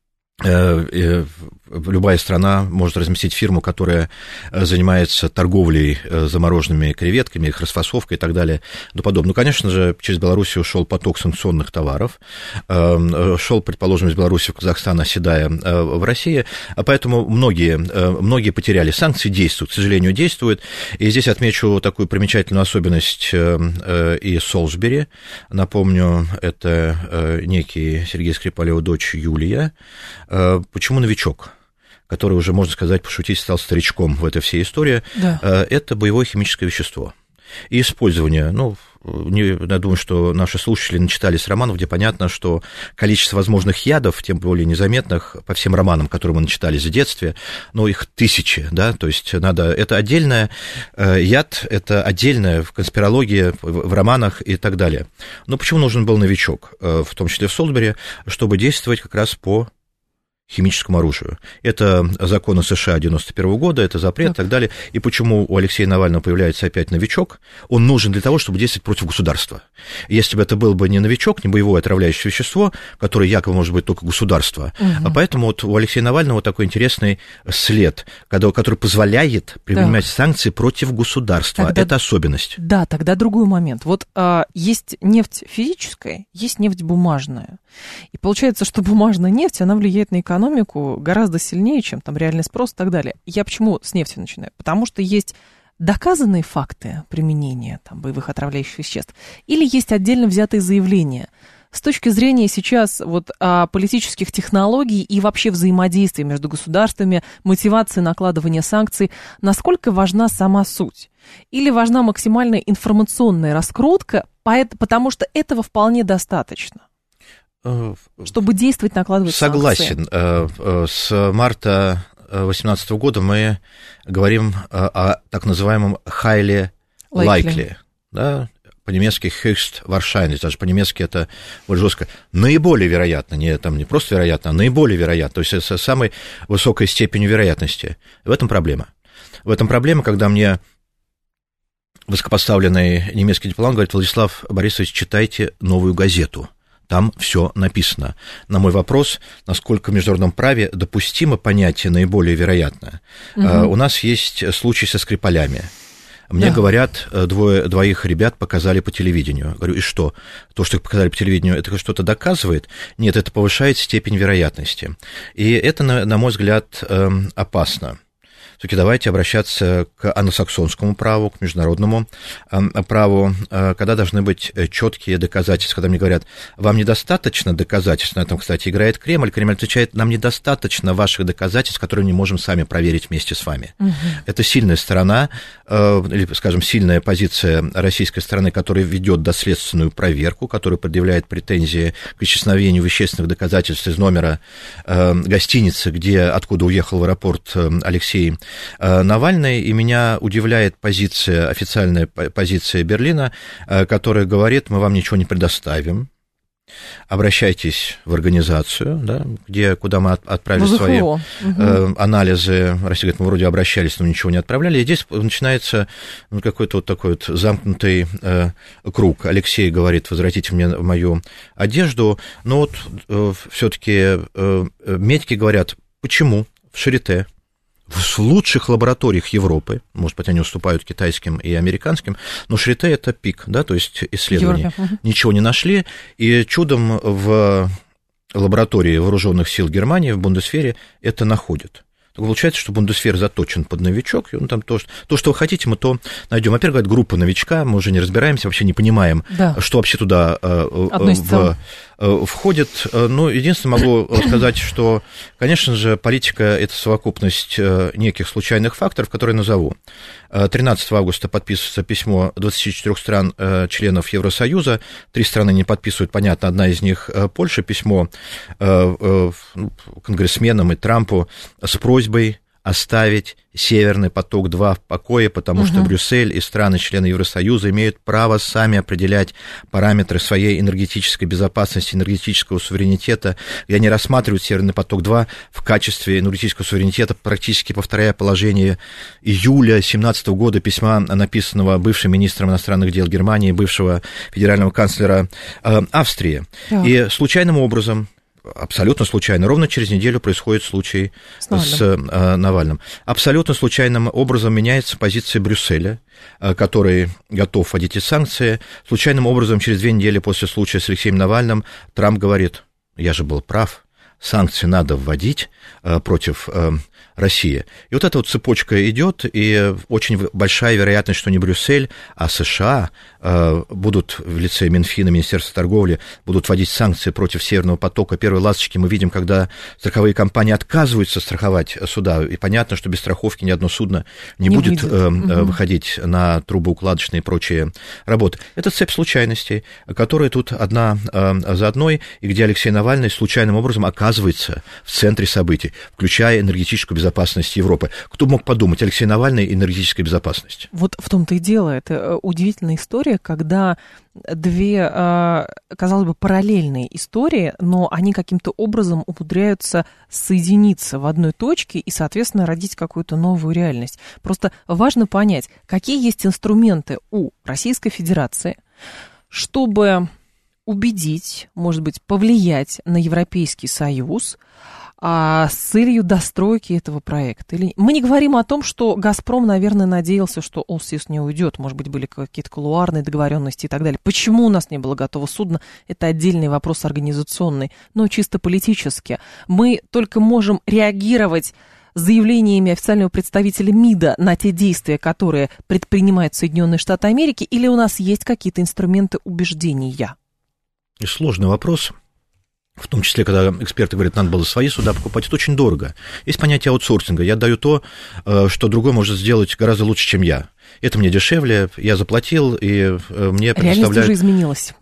любая страна может разместить фирму, которая занимается торговлей замороженными креветками, их расфасовкой и так далее. И подобное. Ну, конечно же, через Белоруссию шел поток санкционных товаров, шел, предположим, из Беларуси в Казахстан, оседая в России, поэтому многие, многие потеряли. Санкции действуют, к сожалению, действуют. И здесь отмечу такую примечательную особенность и Солсбери. Напомню, это некий Сергей Скрипалев, дочь Юлия. Почему новичок? Который уже, можно сказать, пошутить, стал старичком в этой всей истории, да. Это боевое химическое вещество. И использование, ну, не, я думаю, что наши слушатели начитались романов, где понятно, что количество возможных ядов, тем более незаметных, по всем романам, которые мы начитались в детстве, ну, их тысячи, да, то есть надо, это отдельное, яд, это отдельное в конспирологии, в романах и так далее. Но почему нужен был новичок, в том числе в Солсбери, чтобы действовать как раз по химическому оружию. Это законы США девяносто первого года, это запрет и так далее. И почему у Алексея Навального появляется опять новичок? Он нужен для того, чтобы действовать против государства. Если бы это был бы не новичок, не боевое отравляющее вещество, которое якобы может быть только государство, угу. а поэтому вот у Алексея Навального такой интересный след, который позволяет применять да. санкции против государства. Тогда, это особенность. Да, тогда другой момент. Вот а, есть нефть физическая, есть нефть бумажная. И получается, что бумажная нефть, она влияет на экономику гораздо сильнее, чем там реальный спрос и так далее. Я почему с нефти начинаю? Потому что есть доказанные факты применения там, боевых отравляющих веществ, или есть отдельно взятые заявления. с точки зрения сейчас вот а, политических технологий и вообще взаимодействия между государствами, мотивации накладывания санкций, насколько важна сама суть? Или важна максимальная информационная раскрутка, потому что этого вполне достаточно, чтобы действовать, накладывать Согласен. санкции? Согласен. С марта две тысячи восемнадцатого года мы говорим о так называемом highly likely, likely да, по-немецки höchst wahrscheinlich, даже по-немецки это более жестко, наиболее вероятно, не, там, не просто вероятно, а наиболее вероятно, то есть это самой высокой степенью вероятности. В этом проблема. В этом проблема, когда мне высокопоставленный немецкий дипломат говорит: Владислав Борисович, читайте «Новую газету». Там все написано. На мой вопрос, насколько в международном праве допустимо понятие «наиболее вероятно», угу. у нас есть случай со Скрипалями. Мне да. говорят, двое, двоих ребят показали по телевидению. Говорю, и что? То, что их показали по телевидению, это что-то доказывает? Нет, это повышает степень вероятности. И это, на, на мой взгляд, опасно. Все-таки давайте обращаться к англосаксонскому праву, к международному праву, когда должны быть четкие доказательства. Когда мне говорят, вам недостаточно доказательств, на этом, кстати, играет Кремль, Кремль отвечает, нам недостаточно ваших доказательств, которые мы не можем сами проверить вместе с вами. Угу. Это сильная сторона, или, скажем, сильная позиция российской стороны, которая ведет доследственную проверку, которая предъявляет претензии к исчезновению вещественных доказательств из номера гостиницы, где, откуда уехал в аэропорт Алексей Навальный, и меня удивляет позиция, официальная позиция Берлина, которая говорит, мы вам ничего не предоставим, обращайтесь в организацию, да, где, куда мы отправили ВЗХО. Свои угу. анализы. Россия говорит, мы вроде обращались, но ничего не отправляли. И здесь начинается ну, какой-то вот такой вот замкнутый э, круг. Алексей говорит, возвратите мне мою одежду. Но вот э, все-таки э, медики говорят, почему в Шарите, в лучших лабораториях Европы, может быть, они уступают китайским и американским, но Шарите – это пик, да, то есть исследований. Европа. Ничего не нашли, и чудом в лаборатории вооруженных сил Германии, в Бундесвере, это находят. Так получается, что Бундесвер заточен под новичок, и он там то, то, что вы хотите, мы то найдем. Во-первых, говорит, группа новичка, мы уже не разбираемся, вообще не понимаем, да. что вообще туда в, входит. Ну, единственное, могу сказать, что, конечно же, политика – это совокупность неких случайных факторов, которые назову. тринадцатого августа подписывается письмо двадцати четырёх стран, членов Евросоюза, три страны не подписывают, понятно, одна из них Польша, письмо конгрессменам и Трампу с просьбой оставить Северный поток-два в покое, потому угу. что Брюссель и страны-члены Евросоюза имеют право сами определять параметры своей энергетической безопасности, энергетического суверенитета, и они рассматривают Северный поток-два в качестве энергетического суверенитета, практически повторяя положение июля две тысячи семнадцатого года письма, написанного бывшим министром иностранных дел Германии, бывшего федерального канцлера э, Австрии. Так. И случайным образом, абсолютно случайно, ровно через неделю происходит случай с, с э, Навальным. Абсолютно случайным образом меняется позиция Брюсселя, э, который готов вводить эти санкции. Случайным образом через две недели после случая с Алексеем Навальным Трамп говорит, я же был прав, санкции надо вводить э, против э, России. И вот эта вот цепочка идет, и очень большая вероятность, что не Брюссель, а США э, будут в лице Минфина, Министерства торговли, будут вводить санкции против Северного потока. Первые ласточки мы видим, когда страховые компании отказываются страховать суда, и понятно, что без страховки ни одно судно не, не будет э, угу. выходить на трубоукладочные и прочие работы. Это цепь случайностей, которая тут одна э, за одной, и где Алексей Навальный случайным образом оказывается в центре событий, включая энергетическую безопасность Европы. Кто мог подумать, Алексей Навальный и энергетическая безопасность? Вот в том-то и дело. Это удивительная история, когда две, казалось бы, параллельные истории, но они каким-то образом умудряются соединиться в одной точке и, соответственно, родить какую-то новую реальность. Просто важно понять, какие есть инструменты у Российской Федерации, чтобы убедить, может быть, повлиять на Европейский Союз, а с целью достройки этого проекта. Или... Мы не говорим о том, что «Газпром», наверное, надеялся, что «Allseas» не уйдет. Может быть, были какие-то кулуарные договоренности и так далее. Почему у нас не было готово судно? Это отдельный вопрос организационный, но чисто политически. Мы только можем реагировать заявлениями официального представителя МИДа на те действия, которые предпринимают Соединенные Штаты Америки, или у нас есть какие-то инструменты убеждения? сложный вопрос. В том числе, когда эксперты говорят, надо было свои суда покупать, это очень дорого. Есть понятие аутсорсинга. Я даю то, что другой может сделать гораздо лучше, чем я. Это мне дешевле, я заплатил, и мне предоставляют... Реальность уже изменилась.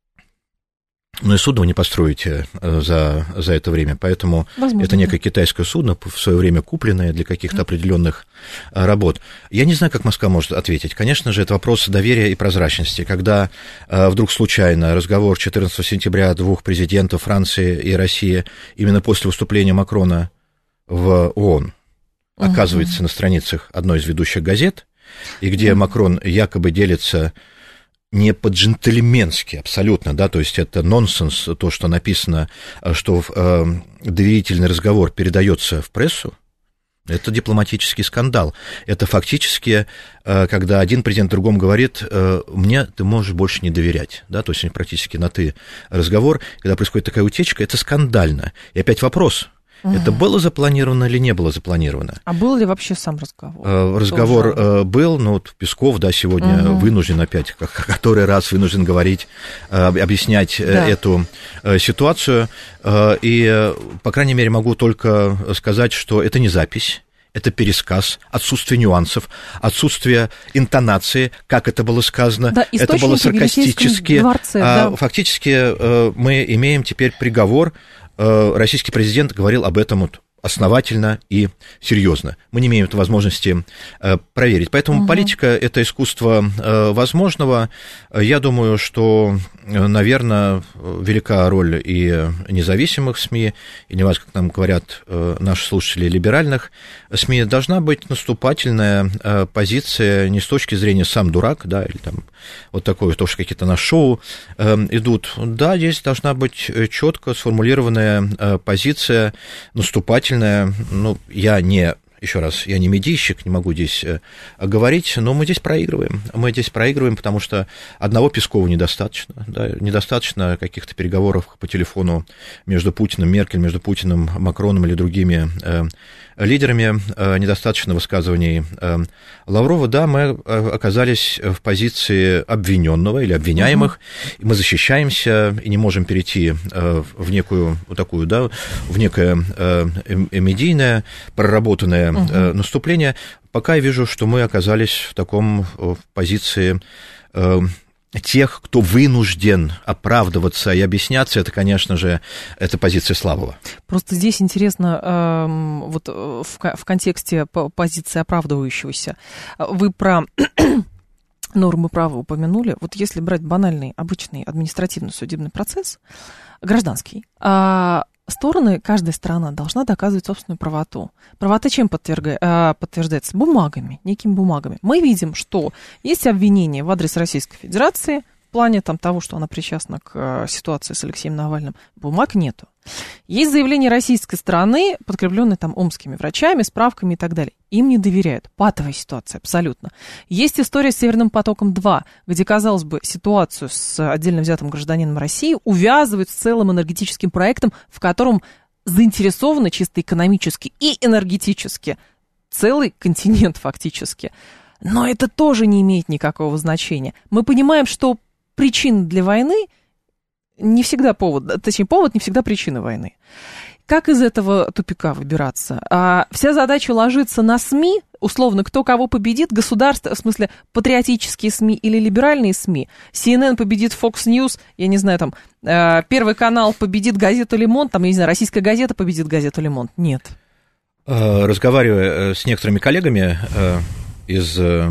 Но и судно вы не построите за, за это время, поэтому Возможно, это некое да. китайское судно, в свое время купленное для каких-то определенных работ. Я не знаю, как Москва может ответить. Конечно же, это вопрос доверия и прозрачности. Когда вдруг случайно разговор четырнадцатого сентября двух президентов Франции и России именно после выступления Макрона в ООН uh-huh. оказывается на страницах одной из ведущих газет, и где uh-huh. Макрон якобы делится... не по-джентльменски абсолютно, да, то есть это нонсенс, то, что написано, что э, доверительный разговор передается в прессу, это дипломатический скандал. Это фактически, э, когда один президент другому говорит, э, мне ты можешь больше не доверять, да, то есть практически на «ты» разговор, когда происходит такая утечка, это скандально. И опять вопрос. Угу. Это было запланировано или не было запланировано? А был ли вообще сам разговор? Разговор Тоже. был, но вот Песков, да, сегодня угу. вынужден опять, который раз вынужден говорить, объяснять да. эту ситуацию. И, по крайней мере, могу только сказать, что это не запись. Это пересказ, отсутствие нюансов, отсутствие интонации, как это было сказано, да, это было саркастически. Дворце, да. Фактически мы имеем теперь приговор. Российский президент говорил об этом вот основательно и серьезно. Мы не имеем этой возможности проверить. Поэтому угу. политика – это искусство возможного. Я думаю, что, наверное, велика роль и независимых СМИ, и не важно, как нам говорят наши слушатели, либеральных СМИ. Должна быть наступательная позиция не с точки зрения «сам дурак», да, или там вот такое, то, что какие-то на шоу идут. Да, здесь должна быть четко сформулированная позиция, наступательная. Ну, я не, еще раз, я не медийщик, не могу здесь говорить, но мы здесь проигрываем. Мы здесь проигрываем, потому что одного Пескова недостаточно. Да, недостаточно каких-то переговоров по телефону между Путиным, Меркель, между Путиным, Макроном или другими э, лидерами, э, недостаточно высказываний э, Лаврова. Да, мы оказались в позиции обвиненного или обвиняемых, угу. и мы защищаемся и не можем перейти э, в некую вот такую, да, в некое э, медийное, проработанное угу. э, наступление. Пока я вижу, что мы оказались в таком в позиции э, тех, кто вынужден оправдываться и объясняться, это, конечно же, это позиция Славова. Просто здесь интересно, э, вот в, в контексте позиции оправдывающегося, вы про нормы права упомянули. Вот если брать банальный, обычный административно-судебный процесс, гражданский, э, стороны, каждая сторона должна доказывать собственную правоту. Правота чем подтверждается? Бумагами, некими бумагами. Мы видим, что есть обвинения в адрес Российской Федерации в плане там, того, что она причастна к ситуации с Алексеем Навальным. Бумаг нету. Есть заявление российской стороны, подкрепленное там омскими врачами, справками и так далее. Им не доверяют. Патовая ситуация, абсолютно. Есть история с Северным потоком-два, где, казалось бы, ситуацию с отдельно взятым гражданином России увязывают с целым энергетическим проектом, в котором заинтересованы чисто экономически и энергетически целый континент фактически. Но это тоже не имеет никакого значения. Мы понимаем, что причина для войны не всегда повод, точнее, повод не всегда причина войны. Как из этого тупика выбираться? А, вся задача ложится на СМИ, условно, кто кого победит, государство, в смысле, патриотические СМИ или либеральные СМИ. си эн эн победит Fox News, я не знаю, там, э, Первый канал победит газету «Лемонт», там, я не знаю, Российская газета победит газету «Лемонт». Нет. Разговаривая с некоторыми коллегами э, из э,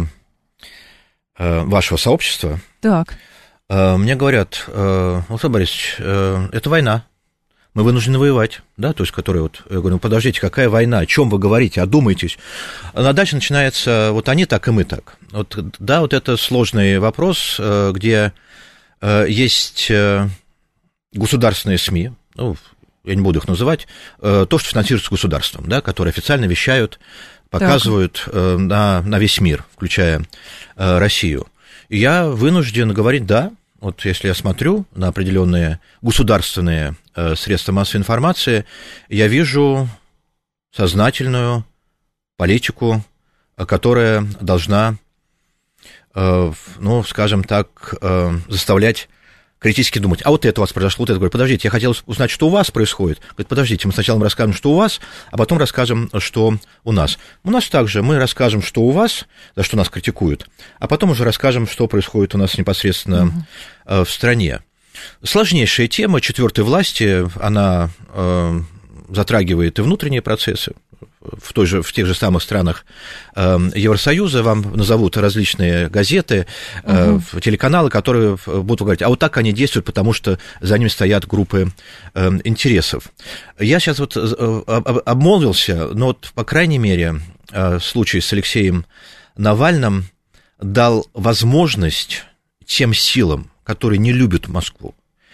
вашего сообщества, так. Мне говорят, Александр Борисович, это война, мы вынуждены воевать, да, то есть, которые вот, я говорю, ну, подождите, какая война, о чем вы говорите, одумайтесь. А дальше начинается, вот они так и мы так. Вот, да, вот это сложный вопрос, где есть государственные СМИ, ну, я не буду их называть, то, что финансируется государством, да, которые официально вещают, показывают на, на весь мир, включая Россию. И я вынужден говорить «да». Вот если я смотрю на определенные государственные э, средства массовой информации, я вижу сознательную политику, которая должна, э, ну, скажем так, э, заставлять критически думать, а вот это у вас произошло, вот это. Говорю, подождите, я хотел узнать, что у вас происходит. Говорит, подождите, мы сначала расскажем, что у вас, а потом расскажем, что у нас. У нас также мы расскажем, что у вас, за что нас критикуют, а потом уже расскажем, что происходит у нас непосредственно угу. в стране. Сложнейшая тема четвертой власти, она э, затрагивает и внутренние процессы. В, той же, в тех же самых странах э, Евросоюза вам назовут различные газеты, э, угу. телеканалы, которые будут говорить, а вот так они действуют, потому что за ними стоят группы э, интересов. Я сейчас вот э, обмолвился, но вот, по крайней мере, э, случай с Алексеем Навальным дал возможность тем силам, которые не любят Москву,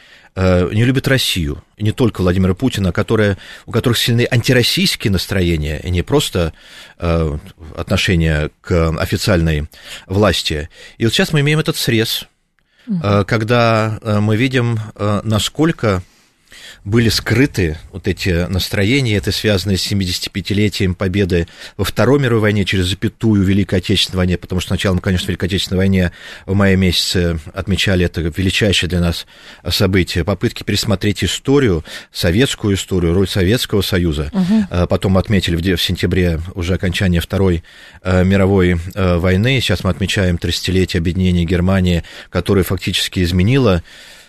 не любят Россию, и не только Владимира Путина, которые, у которых сильны антироссийские настроения, и не просто э, отношения к официальной власти. И вот сейчас мы имеем этот срез, э, когда мы видим, э, насколько были скрыты вот эти настроения, это связано с семидесятипятилетием победы во Второй мировой войне через запятую Великой Отечественной войне, потому что сначала мы, конечно, в Великой Отечественной войне в мае месяце отмечали это величайшее для нас событие, попытки пересмотреть историю, советскую историю, роль Советского Союза, угу. Потом мы отметили в сентябре уже окончание Второй мировой войны, сейчас мы отмечаем тридцатилетие объединения Германии, которое фактически изменило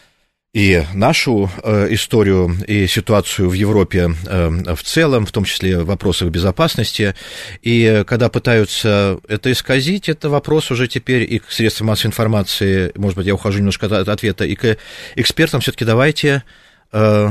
и нашу э, историю, и ситуацию в Европе э, в целом, в том числе в вопросах безопасности. И когда пытаются это исказить, это вопрос уже теперь и к средствам массовой информации, может быть, я ухожу немножко от ответа, и к экспертам все-таки давайте э,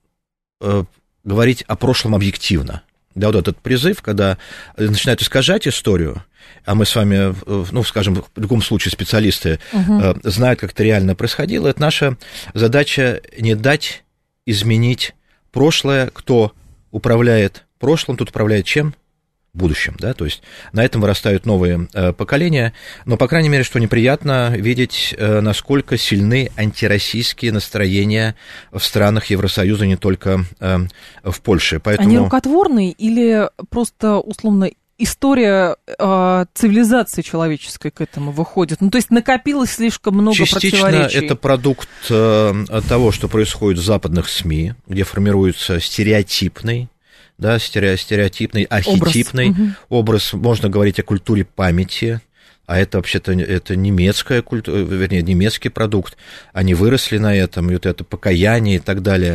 э, говорить о прошлом объективно. Да, вот этот призыв, когда начинают искажать историю, а мы с вами, ну, скажем, в любом случае специалисты угу. знают, как это реально происходило, это наша задача не дать изменить прошлое. Кто управляет прошлым, тот управляет чем? Будущим, да, то есть на этом вырастают новые э, поколения, но, по крайней мере, что неприятно видеть, э, насколько сильны антироссийские настроения в странах Евросоюза, не только э, в Польше. Поэтому... Они рукотворные или просто, условно, история э, цивилизации человеческой к этому выходит? Ну, то есть накопилось слишком много Частично противоречий. Частично это продукт э, того, что происходит в западных СМИ, где формируется стереотипный, да, стереотипный, архетипный образ. образ. Можно говорить о культуре памяти, а это вообще-то это немецкая культура, вернее, немецкий продукт. Они выросли на этом, и вот это покаяние и так далее.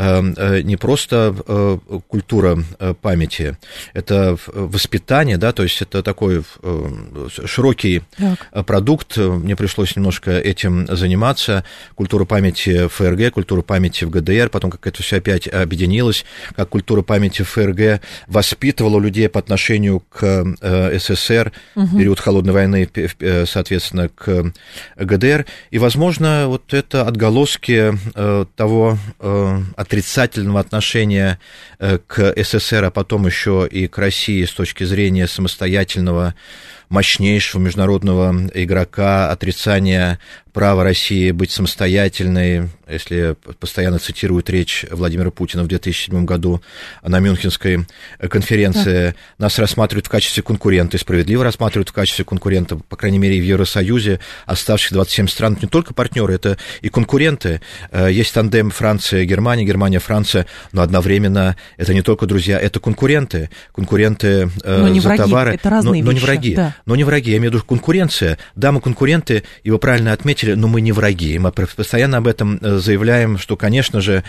Не просто культура памяти, это воспитание, да, то есть это такой широкий так. продукт. Мне пришлось немножко этим заниматься. Культура памяти в ФРГ, культура памяти в ГДР, потом как это все опять объединилось, как культура памяти в ФРГ воспитывала людей по отношению к СССР угу. в период холодной войны, соответственно, к ГДР. И, возможно, вот это отголоски того отрицательного отношения к СССР, а потом еще и к России с точки зрения самостоятельного, мощнейшего международного игрока, отрицания права России быть самостоятельной, если постоянно цитируют речь Владимира Путина в две тысячи седьмом году на Мюнхенской конференции, да. нас рассматривают в качестве конкурента, и справедливо рассматривают в качестве конкурента, по крайней мере, и в Евросоюзе, оставшихся двадцать семь стран, не только партнеры, это и конкуренты. Есть тандем Франция-Германия, Германия-Франция, но одновременно это не только друзья, это конкуренты, конкуренты но за враги, товары, это разные но, но вещи, не враги. Да. Но не враги, я имею в виду конкуренция. Да, мы конкуренты, и вы правильно отметили, но мы не враги. Мы постоянно об этом заявляем, что, конечно же,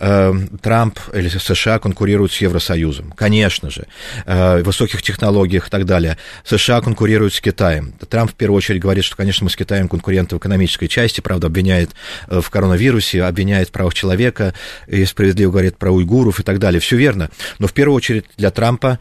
Трамп или США конкурируют с Евросоюзом. Конечно же. В высоких технологиях и так далее. США конкурируют с Китаем. Трамп в первую очередь говорит, что, конечно, мы с Китаем конкуренты в экономической части, правда, обвиняет в коронавирусе, обвиняет в правах человека, и справедливо говорит про уйгуров и так далее. Все верно. Но в первую очередь для Трампа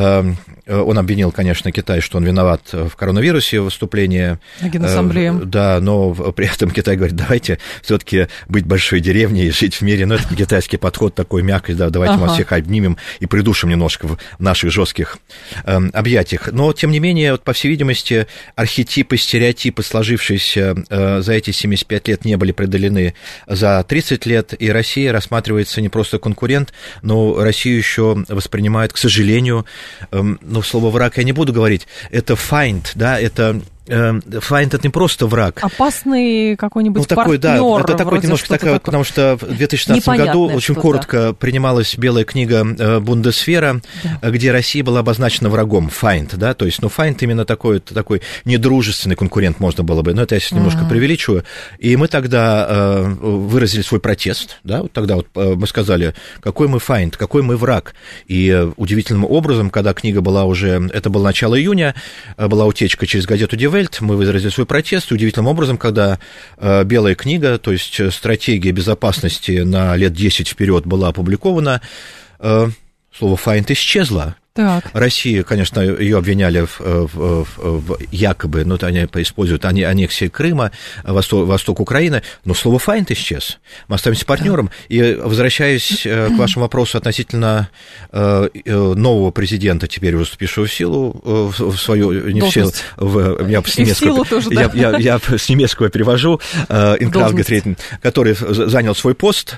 он обвинил, конечно, Китай, что он виноват в коронавирусе, выступление. Генассамблея. Да, но при этом Китай говорит, давайте все-таки быть большой деревней и жить в мире. Но это не китайский подход, такой мягкий, да, давайте ага. мы вас всех обнимем и придушим немножко в наших жестких э, объятиях. Но, тем не менее, вот, по всей видимости, архетипы, стереотипы, сложившиеся э, за эти семьдесят пять лет, не были преодолены за тридцать лет, и Россия рассматривается не просто конкурент, но Россию еще воспринимают, к сожалению, э, ну, слово «враг» я не буду говорить, это find, да, это Файнд — это не просто враг. Опасный какой-нибудь ну, такой, партнер. Да, это такой немножко такая, такое. Потому что в две тысячи шестнадцатом году очень что-то. коротко принималась белая книга Бундесвера, да. где Россия была обозначена врагом. Файнд, да, то есть, ну, файнд именно такой, такой недружественный конкурент можно было бы, но это я сейчас немножко uh-huh. преувеличиваю. И мы тогда э, выразили свой протест, да, вот тогда вот мы сказали, какой мы файнд, какой мы враг. И э, удивительным образом, когда книга была уже, это было начало июня, была утечка через газету «Die Welt», мы выразили свой протест, и удивительным образом, когда э, белая книга, то есть стратегия безопасности на лет десять вперед была опубликована, э, слово «файнд» исчезло. Так. Россия, конечно, ее обвиняли в, в, в, в якобы, ну, они используют аннексии Крыма, восток, восток Украины, но слово «файнд» исчез. Мы остаемся партнером. И возвращаясь к вашему вопросу относительно нового президента, теперь уже вступившего в силу, в свою, не в силу, в, я, с немецкого, тоже, да? я, я, я с немецкого перевожу, Инкрафтгетрeten, который занял свой пост,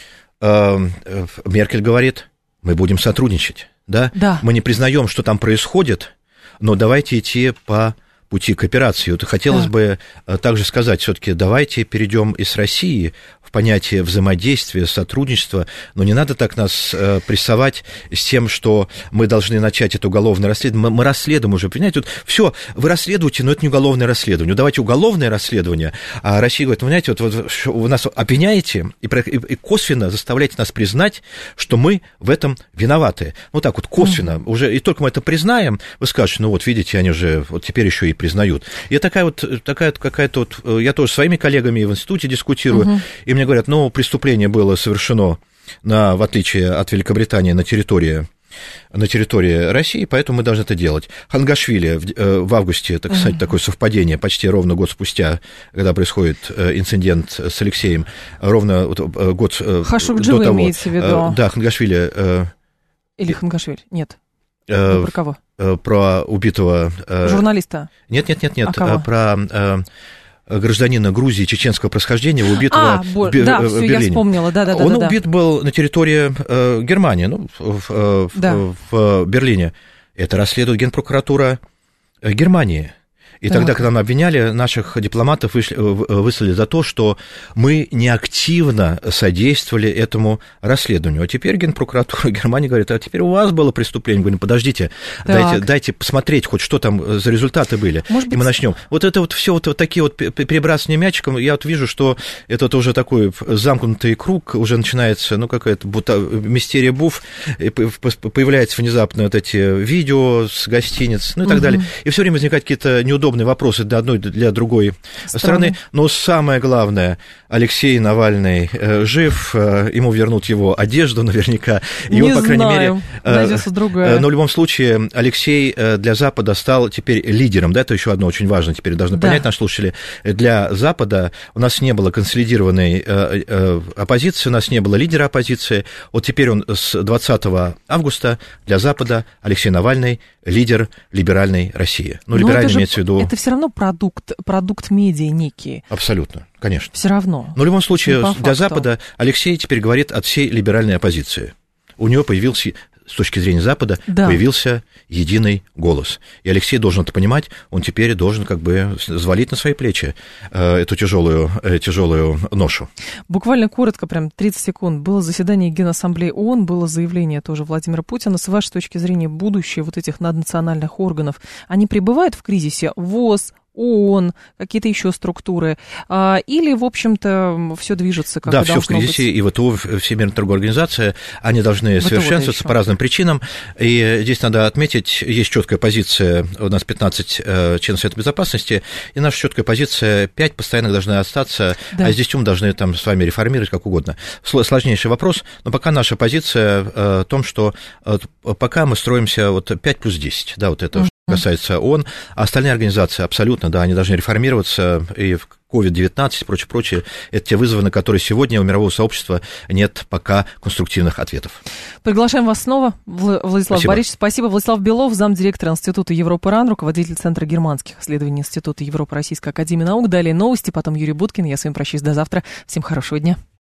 Меркель говорит, мы будем сотрудничать. Да? Да. Мы не признаем, что там происходит, но давайте идти по пути кооперации. Вот хотелось так. бы также сказать, все-таки давайте перейдем из России в понятие взаимодействия, сотрудничества, но не надо так нас э, прессовать с тем, что мы должны начать это уголовное расследование. Мы, мы расследуем уже, понимаете, вот все, вы расследуете, но это не уголовное расследование. Ну, давайте уголовное расследование. А Россия говорит, понимаете, вот, вот вы нас обвиняете и, и, и косвенно заставляете нас признать, что мы в этом виноваты. Вот так вот косвенно. Mm-hmm. Уже, и только мы это признаем, вы скажете, ну вот видите, они же вот теперь еще и признают. И такая вот, такая какая-то вот, я тоже с своими коллегами в институте дискутирую, mm-hmm. и мне говорят, ну, преступление было совершено, на, в отличие от Великобритании, на территории, на территории России, поэтому мы должны это делать. Хангашвили в, в августе, так сказать, mm-hmm. такое совпадение, почти ровно год спустя, когда происходит инцидент с Алексеем, ровно год Хашукджи до того. Имеется в виду. Да, Хангашвили. Или Хангашвили, нет. Ну, про кого? Про убитого... Журналиста? Нет, нет, нет, нет, а про... гражданина Грузии чеченского происхождения, убитого а, в, Бер... да, в всё, Берлине. Я вспомнила, да, да, да. Он да, убит да. был на территории э, Германии, ну, в, да. в, в Берлине. Это расследует Генпрокуратура Германии. И так. тогда, когда мы обвиняли, наших дипломатов вышли, выслали за то, что мы неактивно содействовали этому расследованию. А теперь Генпрокуратура Германии говорит, а теперь у вас было преступление. Мы говорим, подождите, дайте, дайте посмотреть хоть, что там за результаты были. Может и быть... мы начнем. Вот это вот все вот, вот такие вот перебрасывания мячиком, я вот вижу, что это уже такой замкнутый круг, уже начинается, ну, какая-то будто мистерия буф, появляются внезапно вот эти видео с гостиниц, ну, и так угу. далее. И все время возникают какие-то неудобные вопросы для одной, для другой страны. страны. Но самое главное, Алексей Навальный э, жив, э, ему вернут его одежду наверняка. И Не он, по крайней знаю, мере, найдется другая. Э, но в любом случае Алексей для Запада стал теперь лидером. Да, это еще одно очень важное, теперь должны да. понять наши слушатели. Для Запада у нас не было консолидированной э, э, оппозиции, у нас не было лидера оппозиции. Вот теперь он с двадцатого августа для Запада Алексей Навальный лидер либеральной России. Ну, либеральный имеется в виду... Это все равно продукт, продукт медиа некий. Абсолютно, конечно. Все равно. Но в любом случае, для Запада Алексей теперь говорит от всей либеральной оппозиции. У него появился, с точки зрения Запада, да. появился единый голос. И Алексей должен это понимать, он теперь должен как бы взвалить на свои плечи эту тяжелую, тяжелую ношу. Буквально коротко, прям тридцать секунд. Было заседание Генассамблеи ООН, было заявление тоже Владимира Путина. С вашей точки зрения, будущее вот этих наднациональных органов, они пребывают в кризисе? ВОЗ, ООН, какие-то еще структуры, или, в общем-то, все движется как да, должно все в кризисе, быть? И ВТО, Всемирная торговая организация, они должны ВТО, совершенствоваться да, по разным причинам, и здесь надо отметить, есть четкая позиция, у нас пятнадцать членов Совета Безопасности, и наша четкая позиция, пять постоянных должны остаться, да. а с десятью мы должны там с вами реформировать как угодно. Сложнейший вопрос, но пока наша позиция в том, что пока мы строимся вот пять плюс десять, да, вот это, касается ООН, а остальные организации абсолютно, да, они должны реформироваться, и в ковид девятнадцать и прочее, прочее, это те вызовы, на которые сегодня у мирового сообщества нет пока конструктивных ответов. Приглашаем вас снова, Владислав Спасибо. Борисович. Спасибо. Владислав Белов, замдиректора Института Европы РАН, руководитель Центра германских исследований Института Европы Российской академии наук. Далее новости, потом Юрий Буткин. Я с вами прощаюсь до завтра. Всем хорошего дня.